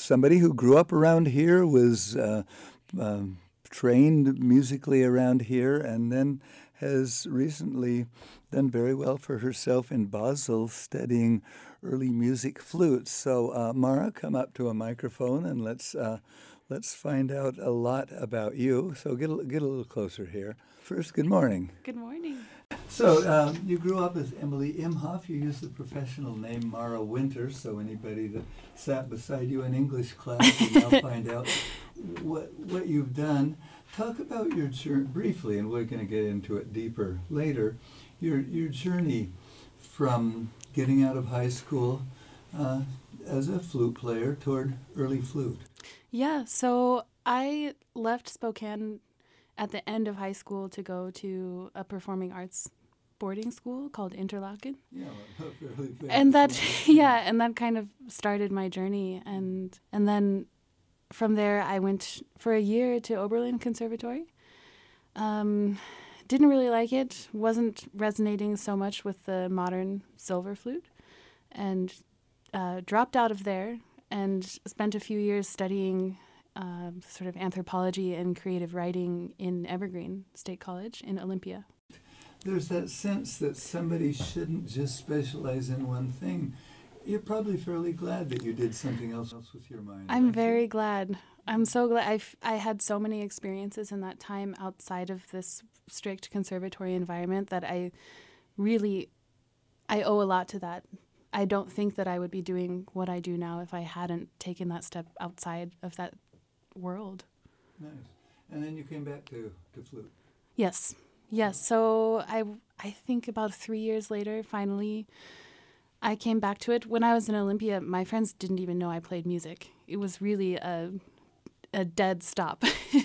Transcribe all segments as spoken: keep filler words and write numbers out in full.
somebody who grew up around here, was uh, um, trained musically around here, and then has recently done very well for herself in Basel studying early music flutes. So, uh, Mara, come up to a microphone and let's uh, let's find out a lot about you. So get a, get a little closer here. First, good morning. Good morning. So um, you grew up as Emily Imhoff. You used the professional name Mara Winters, so anybody that sat beside you in English class will now find out what what you've done. Talk about your journey briefly, and we're going to get into it deeper later. Your your journey from getting out of high school uh, as a flute player toward early flute. Yeah, so I left Spokane at the end of high school to go to a performing arts boarding school called Interlaken. Yeah, fairly famous. And that, yeah, and that kind of started my journey. And and then from there, I went for a year to Oberlin Conservatory. Um, didn't really like it. Wasn't resonating so much with the modern silver flute, and uh, dropped out of there and spent a few years studying uh, sort of anthropology and creative writing in Evergreen State College in Olympia. There's that sense that somebody shouldn't just specialize in one thing. You're probably fairly glad that you did something else with your mind. I'm aren't very you? glad. I'm so glad. I've, I had so many experiences in that time outside of this strict conservatory environment that I really, I owe a lot to that. I don't think that I would be doing what I do now if I hadn't taken that step outside of that world. Nice. And then you came back to, to flute. Yes. Yes. So I, I think about three years later, finally, I came back to it. When I was in Olympia, my friends didn't even know I played music. It was really a, a dead stop.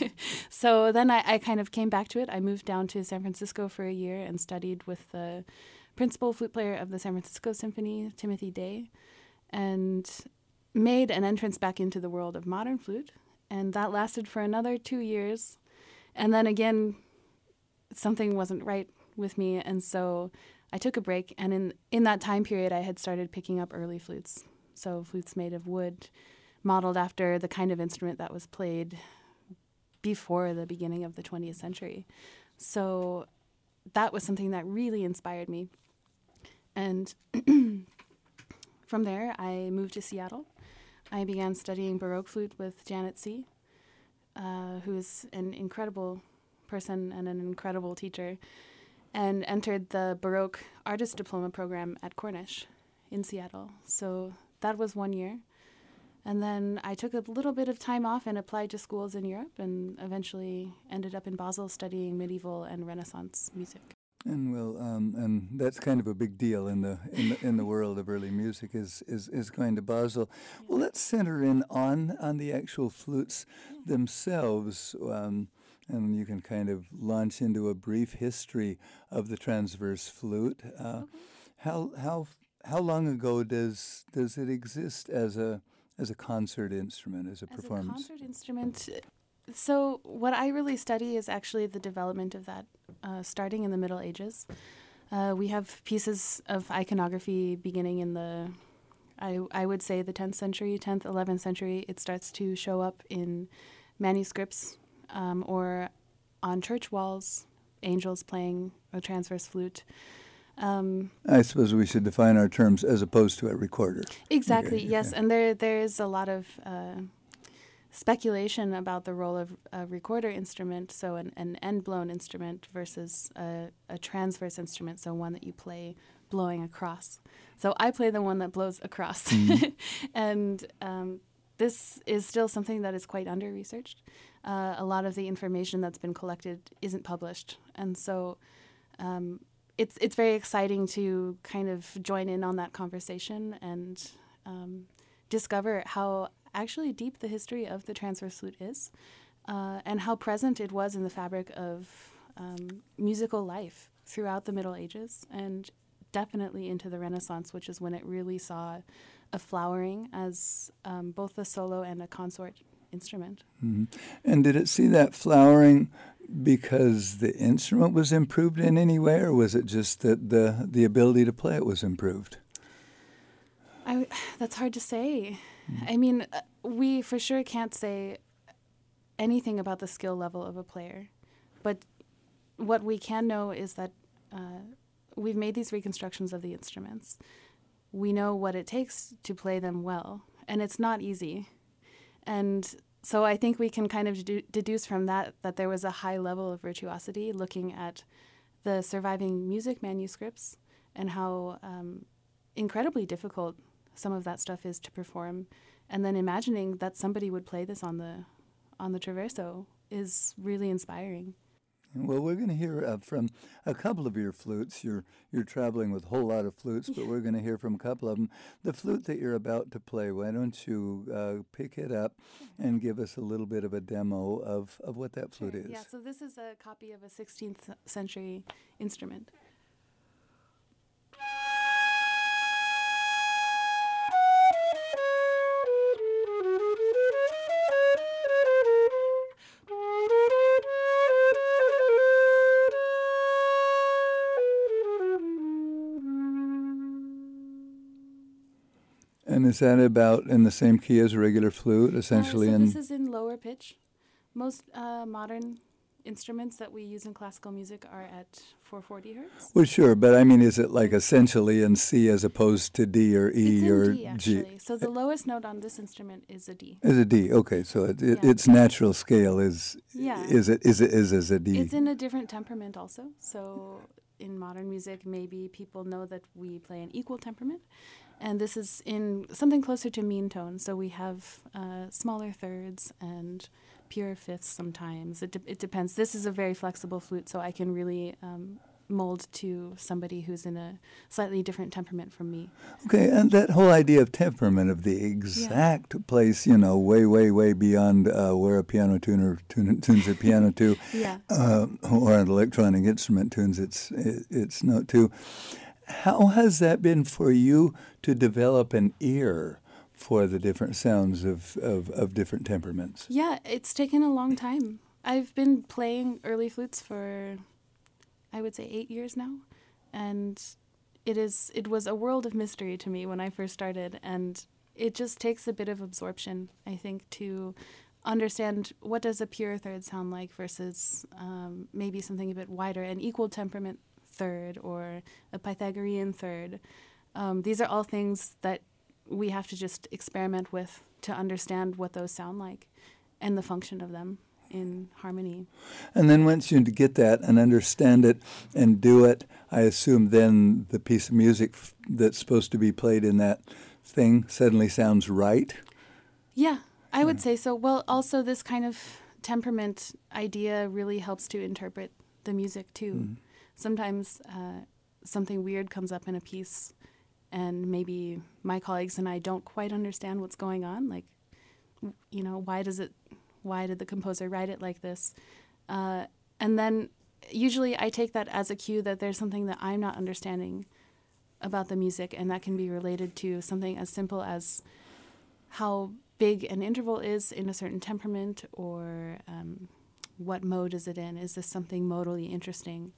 So then I, I kind of came back to it. I moved down to San Francisco for a year and studied with the principal flute player of the San Francisco Symphony, Timothy Day, and made an entrance back into the world of modern flute. And that lasted for another two years. And then again, something wasn't right with me, and so I took a break, and in, in that time period, I had started picking up early flutes. So flutes made of wood, modeled after the kind of instrument that was played before the beginning of the twentieth century. So that was something that really inspired me. And from there, I moved to Seattle. I began studying Baroque flute with Janet C., uh, who is an incredible person and an incredible teacher, and entered the Baroque Artist Diploma program at Cornish in Seattle. So that was one year. And then I took a little bit of time off and applied to schools in Europe, and eventually ended up in Basel studying medieval and Renaissance music. And well, um, and that's kind of a big deal in the in the, in the world of early music is is, is going to Basel. Yeah. Well, let's center in on on the actual flutes yeah. themselves. Um, And you can kind of launch into a brief history of the transverse flute. Uh, okay. How how how long ago does does it exist as a as a concert instrument, as a as performance? As a concert instrument. So what I really study is actually the development of that, uh, starting in the Middle Ages. Uh, we have pieces of iconography beginning in the, I I would say the tenth century, tenth, eleventh century. It starts to show up in manuscripts. Um, or on church walls, angels playing a transverse flute. Um, I suppose we should define our terms as opposed to a recorder. Exactly, okay, yes. Okay. And there there is a lot of uh, speculation about the role of a recorder instrument, so an, an end-blown instrument versus a, a transverse instrument, so one that you play blowing across. So I play the one that blows across. Mm-hmm. And um, this is still something that is quite under-researched. Uh, a lot of the information that's been collected isn't published, and so um, it's it's very exciting to kind of join in on that conversation and um, discover how actually deep the history of the transverse flute is, uh, and how present it was in the fabric of um, musical life throughout the Middle Ages, and definitely into the Renaissance, which is when it really saw a flowering as um, both a solo and a consort instrument. Mm-hmm. And did it see that flowering because the instrument was improved in any way, or was it just that the the ability to play it was improved? I, that's hard to say. I mean, uh, we for sure can't say anything about the skill level of a player, but what we can know is that uh, we've made these reconstructions of the instruments. We know what it takes to play them well, and it's not easy. And so I think we can kind of dedu- deduce from that that there was a high level of virtuosity looking at the surviving music manuscripts and how um, incredibly difficult some of that stuff is to perform. And then imagining that somebody would play this on the on the Traverso is really inspiring. Well, we're going to hear uh, from a couple of your flutes. You're you're traveling with a whole lot of flutes, but we're going to hear from a couple of them. The flute that you're about to play, why don't you uh, pick it up and give us a little bit of a demo of, of what that flute Sure. is? Yeah, so this is a copy of a sixteenth century instrument. And is that about in the same key as a regular flute, essentially? Uh, so in this is in lower pitch. Most uh, modern instruments that we use in classical music are at four forty hertz. Well, sure, but I mean, is it like essentially in C as opposed to D or E It's in or D, actually. So the lowest note on this instrument is a D. Is a D? Okay, so it, it, Yeah. its natural scale is Yeah. is it is it is as a D. It's in a different temperament also. So in modern music, maybe people know that we play an equal temperament. And this is in something closer to mean tone. So we have uh, smaller thirds and pure fifths sometimes. It, de- it depends. This is a very flexible flute, so I can really um, mold to somebody who's in a slightly different temperament from me. Okay, and that whole idea of temperament, of the exact place, you know, way, way, way beyond uh, where a piano tuner tune, tunes a piano to, Yeah. uh, or an electronic instrument tunes its its note to. How has that been for you to develop an ear for the different sounds of, of, of different temperaments? Yeah, it's taken a long time. I've been playing early flutes for, I would say, eight years now. And it is it was a world of mystery to me when I first started. And it just takes a bit of absorption, I think, to understand what does a pure third sound like versus um, maybe something a bit wider, an equal temperament third or a Pythagorean third. Um, these are all things that we have to just experiment with to understand what those sound like and the function of them in harmony. And then once you get that and understand it and do it, I assume then the piece of music f- that's supposed to be played in that thing suddenly sounds right? Yeah, I would say so. Well, also this kind of temperament idea really helps to interpret the music too. Mm-hmm. Sometimes uh, something weird comes up in a piece and maybe my colleagues and I don't quite understand what's going on. Like, you know, why does it, why did the composer write it like this? Uh, and then usually I take that as a cue that there's something that I'm not understanding about the music, and that can be related to something as simple as how big an interval is in a certain temperament, or um, what mode is it in? Is this something modally interesting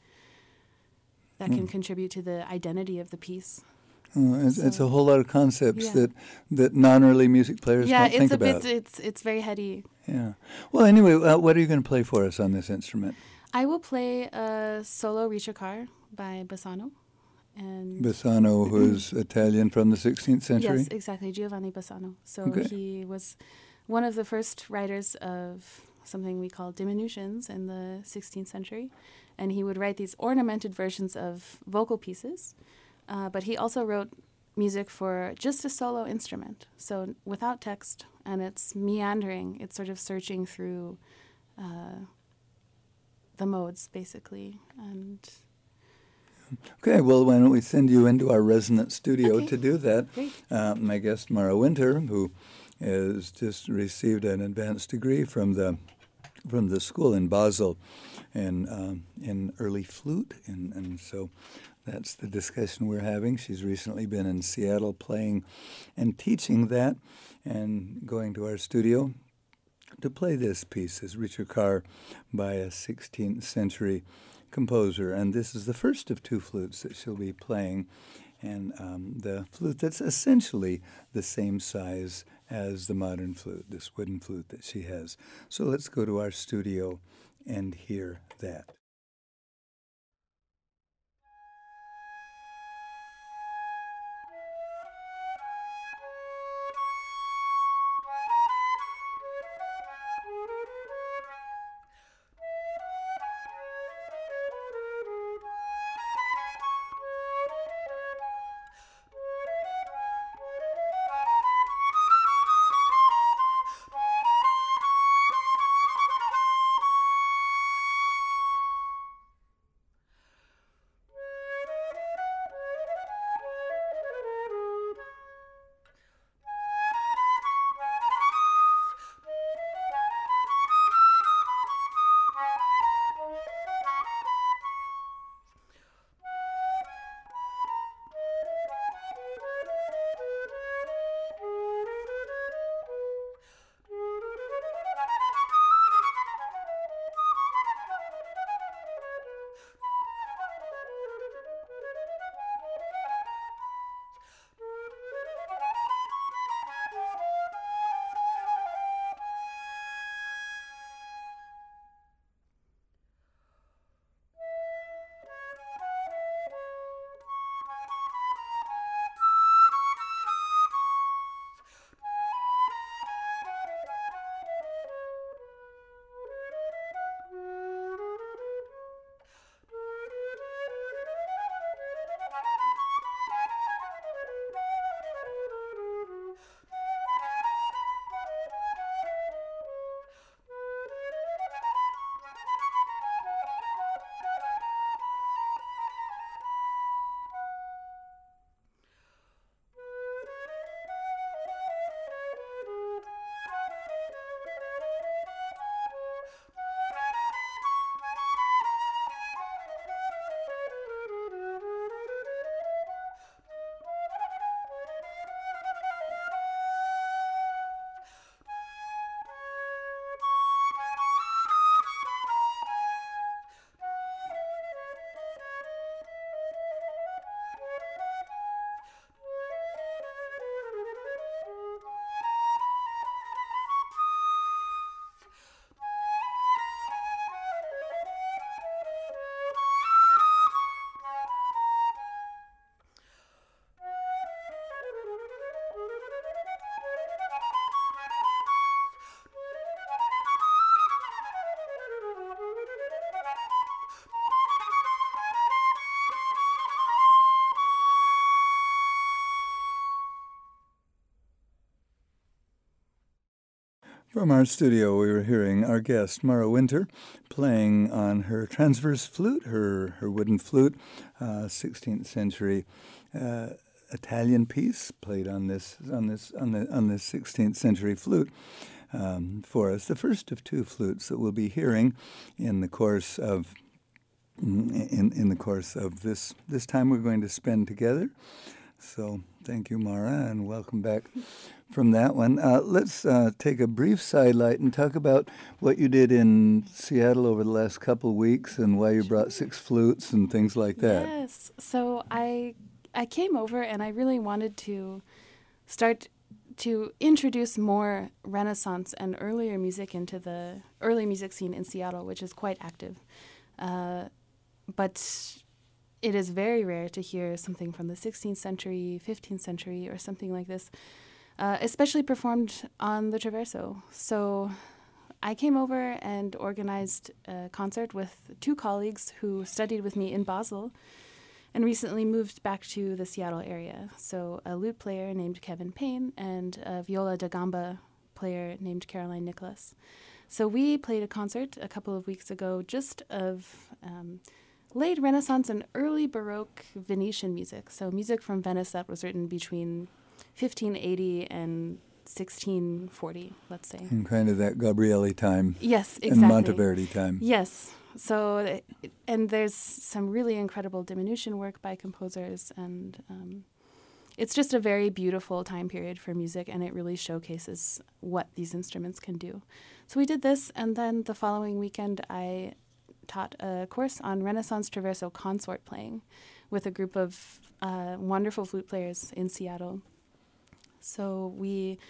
that can mm. contribute to the identity of the piece? Oh, it's, so, it's a whole lot of concepts yeah. that, that non-early music players yeah, don't think it's a about. Bit, it's it's very heady. Yeah. Well, anyway, uh, what are you going to play for us on this instrument? I will play a solo Ricercar by Bassano. And Bassano, who's Italian from the sixteenth century? Yes, exactly, Giovanni Bassano. So okay. he was one of the first writers of something we call diminutions in the sixteenth century. And he would write these ornamented versions of vocal pieces. Uh, but he also wrote music for just a solo instrument, so without text, and it's meandering. It's sort of searching through uh, the modes, basically. And okay, well, why don't we send you into our resonant studio okay. to do that? Great. Uh, my guest, Mara Winter, who has just received an advanced degree from the from the school in Basel in um, in early flute, and, and so that's the discussion we're having. She's recently been in Seattle playing and teaching that, and going to our studio to play this piece as Ricercar by a sixteenth century composer. And this is the first of two flutes that she'll be playing, and um, the flute that's essentially the same size as the modern flute, this wooden flute that she has. So let's go to our studio and hear that. From our studio, we were hearing our guest, Mara Winter, playing on her transverse flute, her, her wooden flute, uh, sixteenth century uh, Italian piece, played on this on this on the on this sixteenth century flute um, for us. The first of two flutes that we'll be hearing in the course of in in the course of this this time we're going to spend together. So thank you, Mara, and welcome back from that one. Uh, let's uh, take a brief sidelight and talk about what you did in Seattle over the last couple of weeks and why you brought six flutes and things like that. Yes. So I I came over and I really wanted to start to introduce more Renaissance and earlier music into the early music scene in Seattle, which is quite active. Uh, but it is very rare to hear something from the sixteenth century, fifteenth century, or something like this, uh, especially performed on the Traverso. So I came over and organized a concert with two colleagues who studied with me in Basel and recently moved back to the Seattle area. So a lute player named Kevin Payne and a viola da gamba player named Caroline Nicholas. So we played a concert a couple of weeks ago just of um, late Renaissance and early Baroque Venetian music. So music from Venice that was written between fifteen eighty and sixteen forty, let's say. And kind of that Gabrielli time. Yes, exactly. And Monteverdi time. Yes. So, and there's some really incredible diminution work by composers, and um, it's just a very beautiful time period for music, and it really showcases what these instruments can do. So we did this, and then the following weekend I taught a course on Renaissance Traverso consort playing with a group of uh, wonderful flute players in Seattle. So we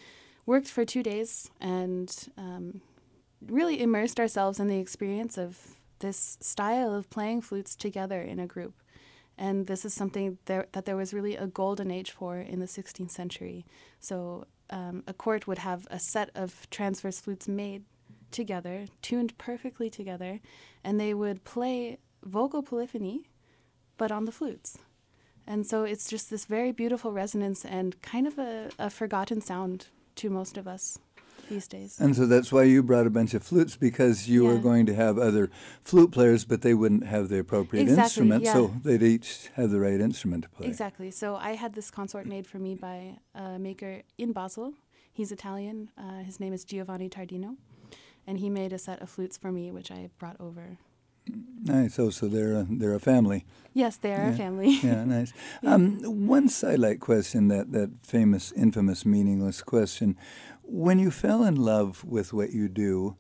worked for two days and um, really immersed ourselves in the experience of this style of playing flutes together in a group. And this is something there, that there was really a golden age for in the sixteenth century. So um, a court would have a set of transverse flutes made together, tuned perfectly together, and they would play vocal polyphony, but on the flutes. And so it's just this very beautiful resonance and kind of a, a forgotten sound to most of us these days. And so that's why you brought a bunch of flutes, because you Yeah. were going to have other flute players, but they wouldn't have the appropriate Exactly, instrument, yeah. so they'd each have the right instrument to play. Exactly. So I had this consort made for me by a maker in Basel. He's Italian. Uh, his name is Giovanni Tardino. And he made a set of flutes for me, which I brought over. Nice. Oh, so they're a, they're a family. Yes, they are Yeah. a family. Yeah, nice. Um, one sidelight question, that, that famous, infamous, meaningless question. When you fell in love with what you do,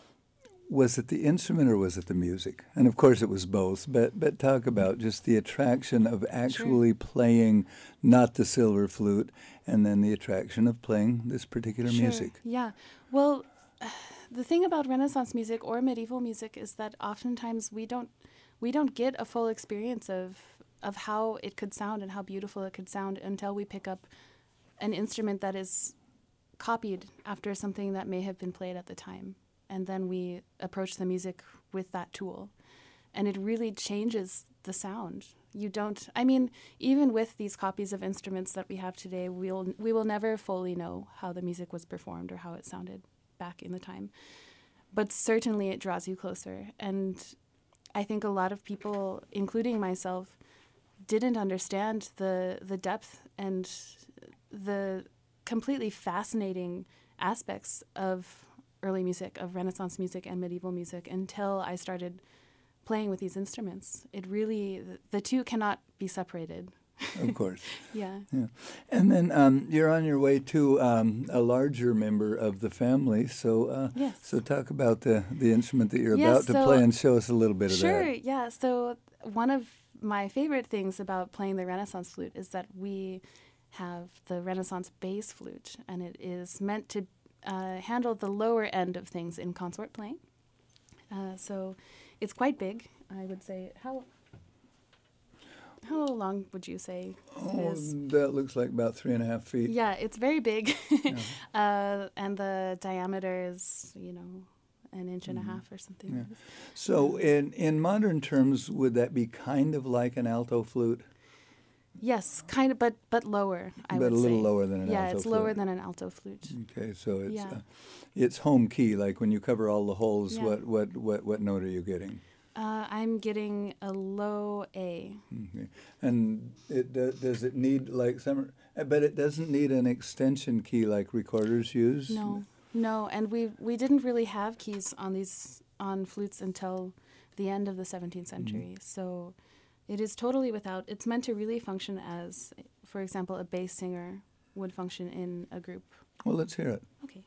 was it the instrument or was it the music? And of course it was both, but but talk about just the attraction of actually Sure. playing not the silver flute, and then the attraction of playing this particular Sure, music. Yeah. Well, the thing about Renaissance music or medieval music is that oftentimes we don't we don't get a full experience of of how it could sound and how beautiful it could sound until we pick up an instrument that is copied after something that may have been played at the time. And then we approach the music with that tool. And it really changes the sound. You don't, I mean, even with these copies of instruments that we have today, we'll, we will never fully know how the music was performed or how it sounded back in the time. But certainly it draws you closer. And I think a lot of people, including myself, didn't understand the the depth and the completely fascinating aspects of early music, of Renaissance music and medieval music, until I started playing with these instruments. It really, the two cannot be separated. Of course. Yeah. Yeah. And then um, you're on your way to um, a larger member of the family. So uh, Yes. so talk about the, the instrument that you're Yes, about to so- play and show us a little bit of Sure, that. yeah. So one of my favorite things about playing the Renaissance flute is that we have the Renaissance bass flute, and it is meant to uh, handle the lower end of things in consort playing. Uh, so it's quite big, I would say. How how long would you say it Oh, is? that looks like about three and a half feet. Yeah, it's very big. uh, and the diameter is, you know, an inch and a half or something. Yeah. like this. So in, in modern terms, would that be kind of like an alto flute? Yes, kind of, but but lower, I But would a little say. lower than an yeah, alto it's flute. lower than an alto flute. Okay, so it's Yeah. uh, it's home key. Like when you cover all the holes, Yeah. what, what, what, what note are you getting? Uh, I'm getting a low A. Okay. And it do, does it need like some? uh, But it doesn't need an extension key like recorders use. No, no, and we we didn't really have keys on these on flutes until the end of the seventeenth century. So it is totally without. It's meant to really function as, for example, a bass singer would function in a group. Well, let's hear it. Okay.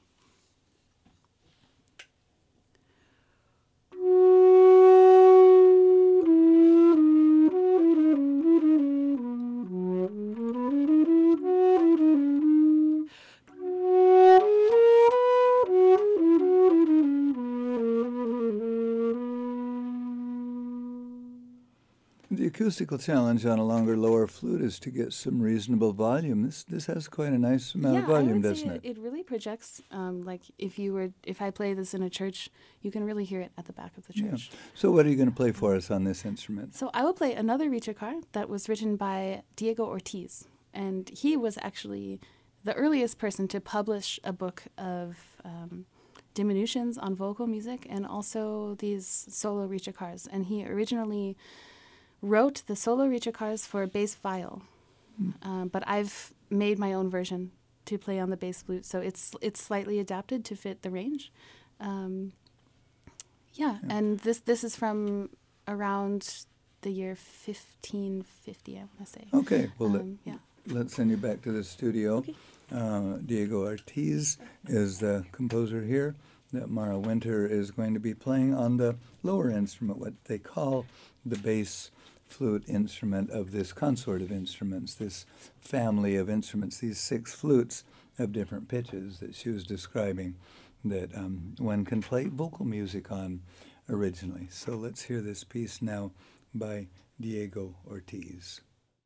The acoustical challenge on a longer lower flute is to get some reasonable volume. This this has quite a nice amount yeah, of volume, I would doesn't say it? it, it really projects. Um, like if you were, if I play this in a church, you can really hear it at the back of the Yeah. church. So what are you going to play for us on this instrument? So I will play another Ricercar that was written by Diego Ortiz, and he was actually the earliest person to publish a book of um, diminutions on vocal music and also these solo Ricercars. And he originally wrote the solo Ricercars for bass viol, um, but I've made my own version to play on the bass flute, so it's it's slightly adapted to fit the range. Um, yeah, Yeah. and this this is from around the year fifteen fifty, I want to say. Okay, well, let, Um, yeah. let's send you back to the studio. Okay. Uh, Diego Ortiz is the composer here. That Mara Winter is going to be playing on the lower instrument, what they call the bass flute instrument of this consort of instruments, this family of instruments, these six flutes of different pitches that she was describing that um, one can play vocal music on originally. So let's hear this piece now by Diego Ortiz.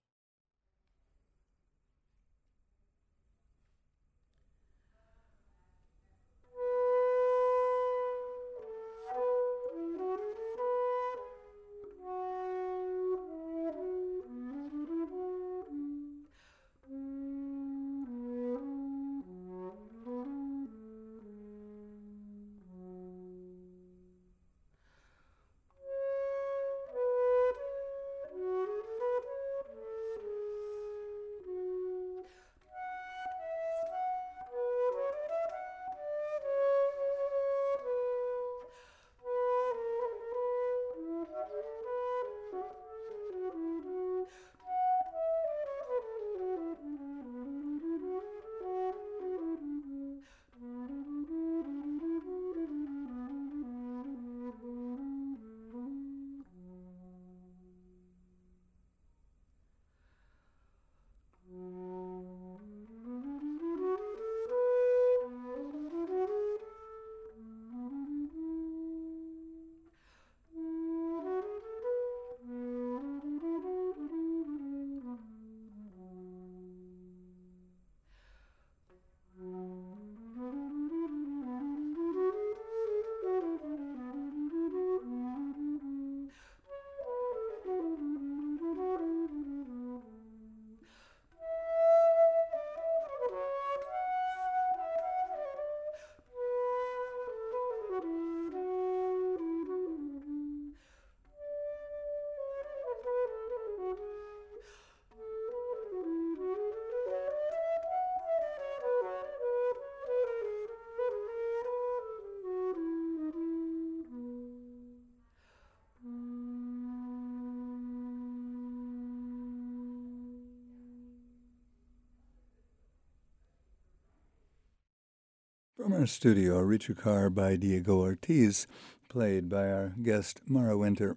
From our studio, a Richucar by Diego Ortiz, played by our guest Mara Winter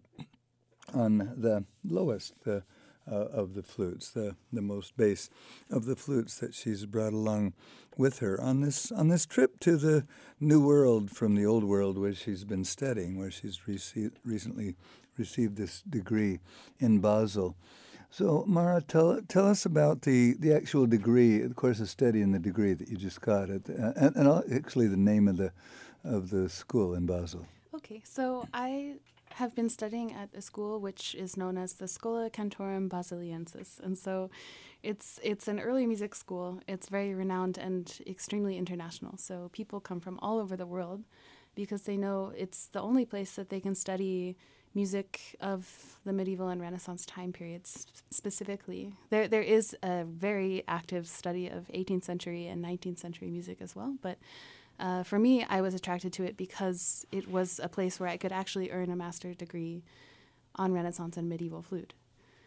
on the lowest the, uh, of the flutes, the, the most bass of the flutes that she's brought along with her on this on this trip to the new world from the old world where she's been studying, where she's received, recently received this degree in Basel. So, Mara, tell tell us about the, the actual degree, the course of study and the degree that you just got, at the, and, and actually the name of the of the school in Basel. Okay, so I have been studying at a school which is known as the Schola Cantorum Basiliensis, and so it's it's an early music school. It's very renowned and extremely international. So people come from all over the world because they know it's the only place that they can study music of the medieval and Renaissance time periods specifically. There there is a very active study of eighteenth century and nineteenth century music as well, but uh, for me, I was attracted to it because it was a place where I could actually earn a master's degree on Renaissance and medieval flute.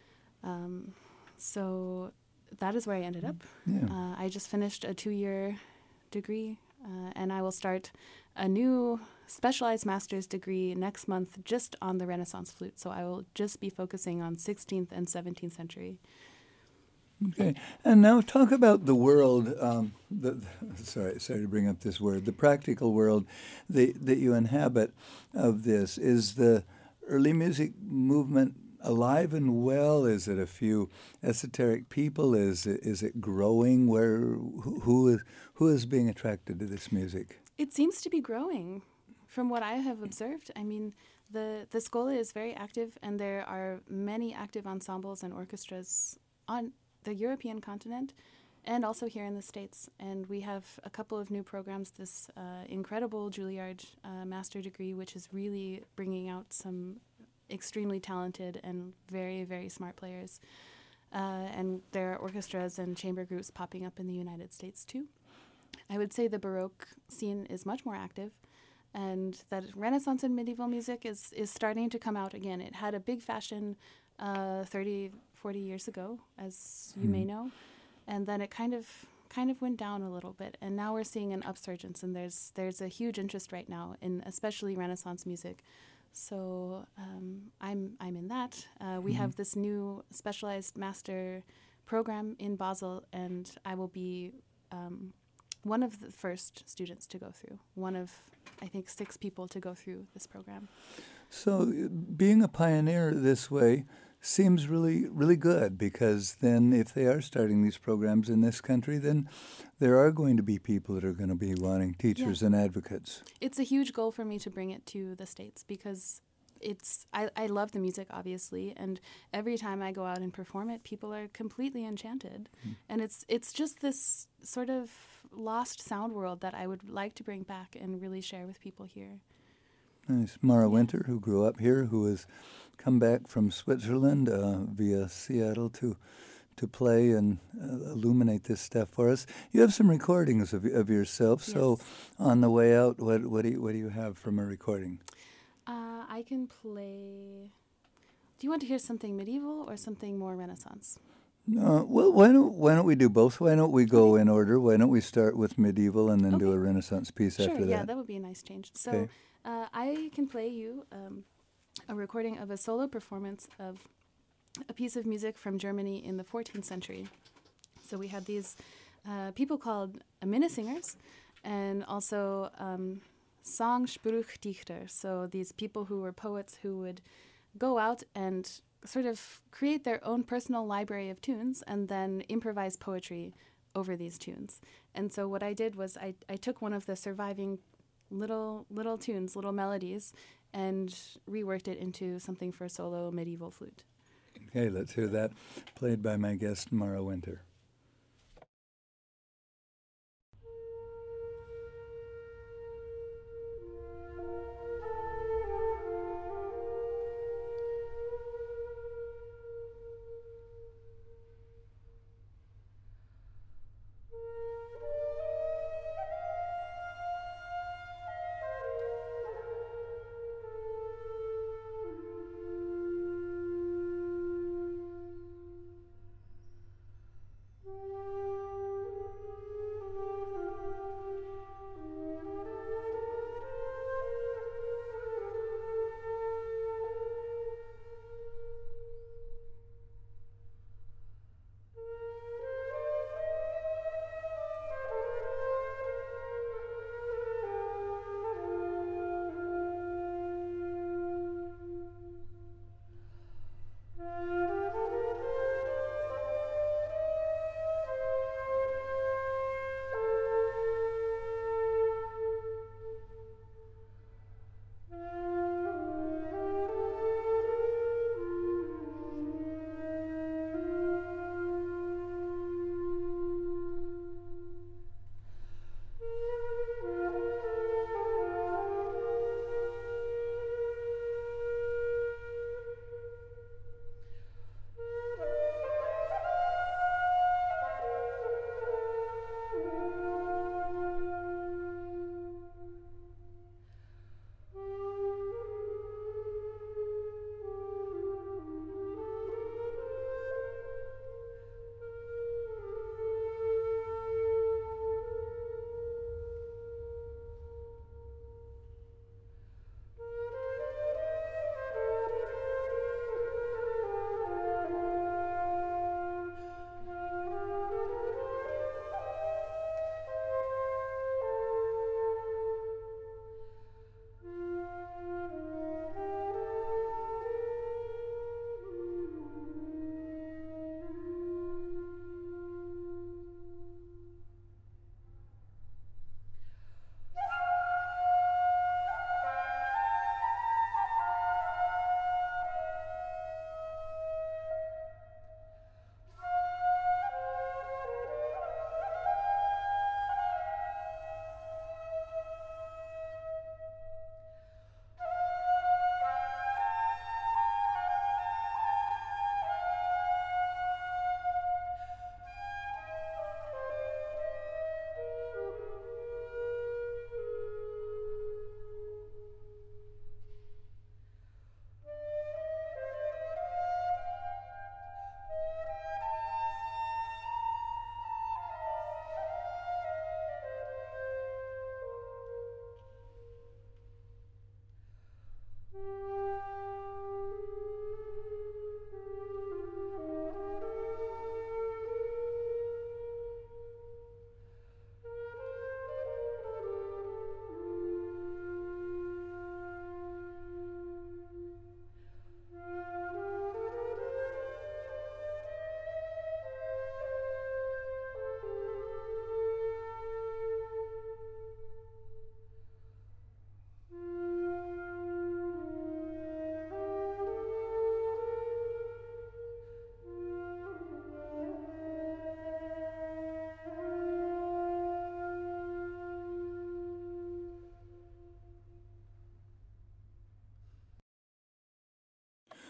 Um, so that is where I ended up. Yeah. Uh, I just finished a two-year degree, uh, and I will start a new specialized master's degree next month just on the Renaissance flute. So I will just be focusing on sixteenth and seventeenth century. Okay, and now talk about the world. Um, the, sorry, sorry to bring up this word. The practical world that that you inhabit of this. Is the early music movement alive and well? Is it a few esoteric people? Is it is it growing? Where who who is who is being attracted to this music? It seems to be growing, from what I have observed. I mean, the the Schola is very active, and there are many active ensembles and orchestras on the European continent and also here in the States. And we have a couple of new programs, this uh, incredible Juilliard uh, master degree, which is really bringing out some extremely talented and very, very smart players. Uh, and there are orchestras and chamber groups popping up in the United States too. I would say the Baroque scene is much more active, and that Renaissance and medieval music is, is starting to come out again. It had a big fashion uh, thirty, forty years ago, as you mm. may know, and then it kind of kind of went down a little bit, and now we're seeing an upsurgence, and there's there's a huge interest right now in especially Renaissance music. So um, I'm I'm in that. Uh, we mm-hmm. have this new specialized master program in Basel, and I will be um, one of the first students to go through, one of, I think, six people to go through this program. So uh, being a pioneer this way seems really, really good, because then if they are starting these programs in this country, then there are going to be people that are going to be wanting teachers Yeah. and advocates. It's a huge goal for me to bring it to the States, because it's I, I love the music, obviously, and every time I go out and perform it, people are completely enchanted. Mm. And it's it's just this sort of lost sound world that I would like to bring back and really share with people here. Nice. Mara Yeah. Winter, who grew up here, who has come back from Switzerland uh, via Seattle to to play and uh, illuminate this stuff for us. You have some recordings of of yourself. Yes. So on the way out, what what do you, what do you have from a recording? Uh, I can play. Do you want to hear something medieval or something more Renaissance? Uh, well, why don't why don't we do both? Why don't we go okay. in order? Why don't we start with medieval and then okay. do a Renaissance piece sure, after that? Yeah, that would be a nice change. So okay. uh, I can play you um, a recording of a solo performance of a piece of music from Germany in the fourteenth century. So we had these uh, people called Minnesingers, and also um, Songspruchdichter. So these people who were poets who would go out and sort of create their own personal library of tunes and then improvise poetry over these tunes. And so what I did was I, I took one of the surviving little little tunes, little melodies, and reworked it into something for solo medieval flute. Okay, let's hear that, played by my guest, Mara Winter.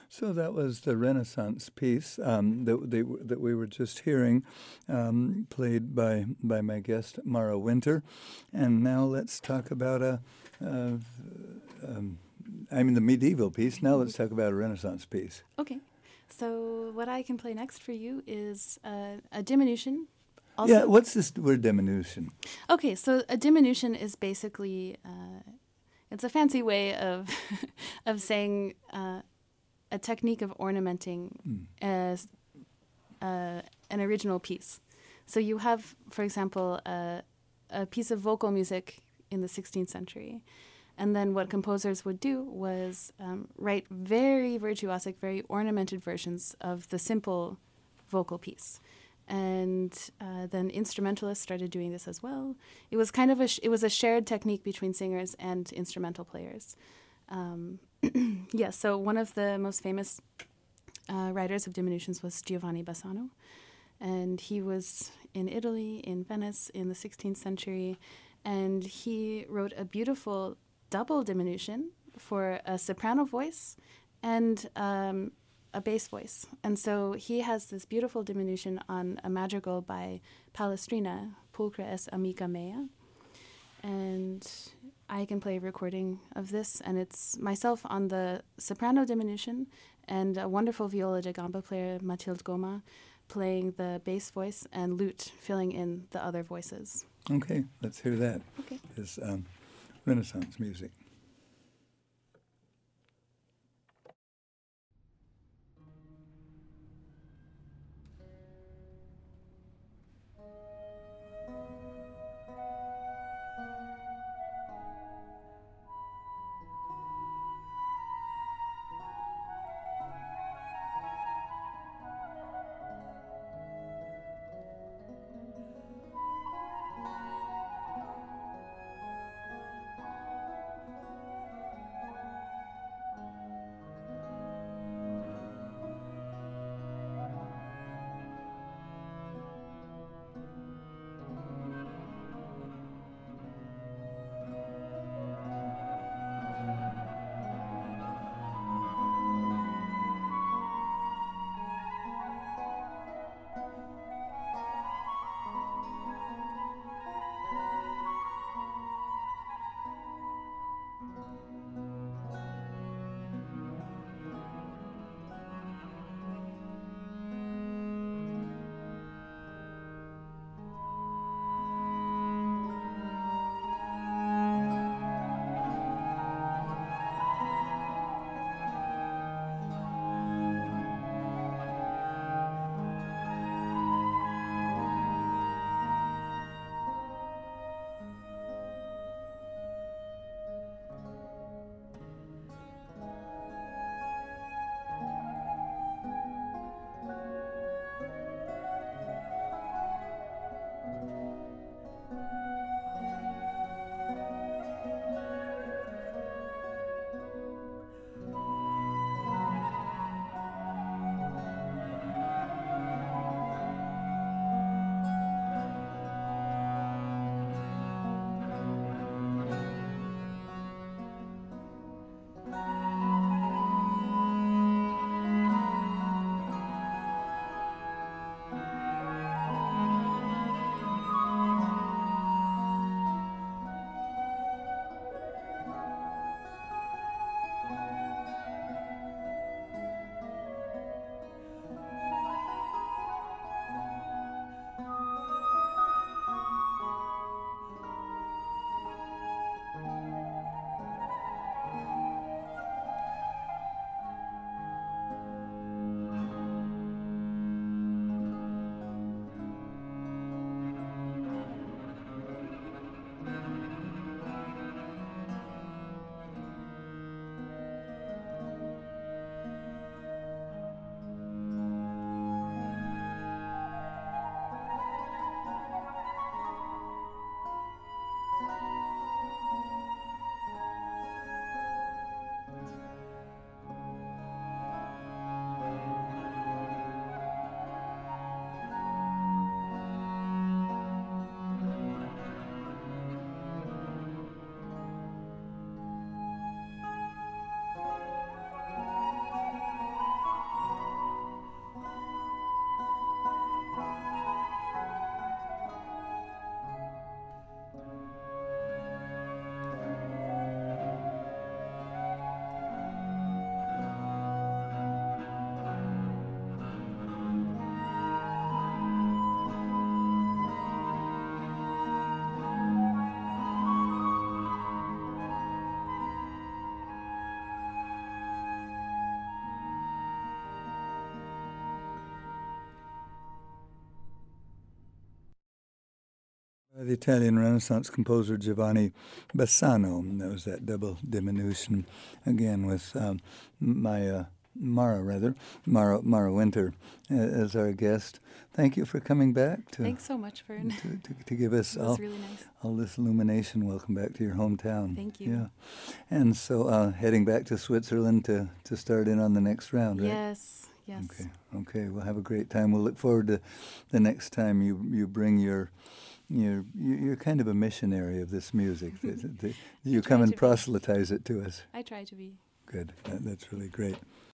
So that was the Renaissance piece um, that they that we were just hearing, um, played by by my guest Mara Winter, and now let's talk about a. a um, I mean the medieval piece. Now let's talk about a Renaissance piece. Okay. So what I can play next for you is uh, a diminution. Also, yeah, what's this word diminution? Okay, so a diminution is basically uh, it's a fancy way of of saying uh, a technique of ornamenting Mm. as uh, an original piece. So you have, for example, a, a piece of vocal music in the sixteenth century. And then what composers would do was um, write very virtuosic, very ornamented versions of the simple vocal piece. And uh, then instrumentalists started doing this as well. It was kind of a sh- it was a shared technique between singers and instrumental players. Um, yeah, so one of the most famous uh, writers of diminutions was Giovanni Bassano. And he was in Italy, in Venice, in the sixteenth century. And he wrote a beautiful double diminution for a soprano voice and um, a bass voice. And so he has this beautiful diminution on a madrigal by Palestrina, Pulchra es amica mea. And I can play a recording of this, and it's myself on the soprano diminution and a wonderful viola da gamba player, Mathilde Goma, playing the bass voice and lute filling in the other voices. Okay, let's hear that. Okay. It's um, Renaissance music. the Italian Renaissance composer Giovanni Bassano. And that was that double diminution again with um, Maya Mara, rather Mara Mara Winter uh, as our guest. Thank you for coming back to Thanks so much, Fern. to, to, to give us It all, was really nice. all this illumination. Welcome back to your hometown. Thank you. Yeah, and so uh, heading back to Switzerland to to start in on the next round, right? Yes, yes. Okay, okay. We'll have a great time. We'll look forward to the next time you you bring your. You're you're kind of a missionary of this music. The- the- you try come and to be. proselytize it to us. I try to be. Good. That, that's really great.